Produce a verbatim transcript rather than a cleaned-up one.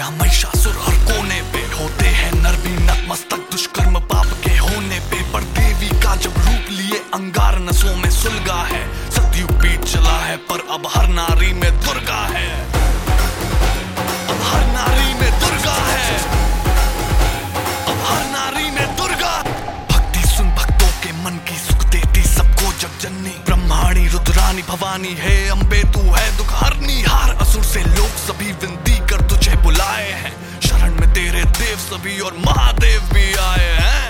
या महिषासुर हर कोने पे होते हैं नर भी नतमस्तक दुष्कर्म पाप के होने पे। पर देवी का जब रूप लिए अंगार नसों में सुलगा है। सतयुग बीत चला है पर अब हर नारी में दुर्गा है। अब हर नारी में दुर्गा है। अब हर नारी में दुर्गा। भक्ति सुन भक्तों के मन की सुख देती सबको जगजननी। ब्रह्माणी रुद्रानी भवानी है अम्बे तू है दुख हरनी। हार असुर से लोग सभी विनती कर तुझे बुलाए हैं। शरण में तेरे देव सभी और महादेव भी आए हैं।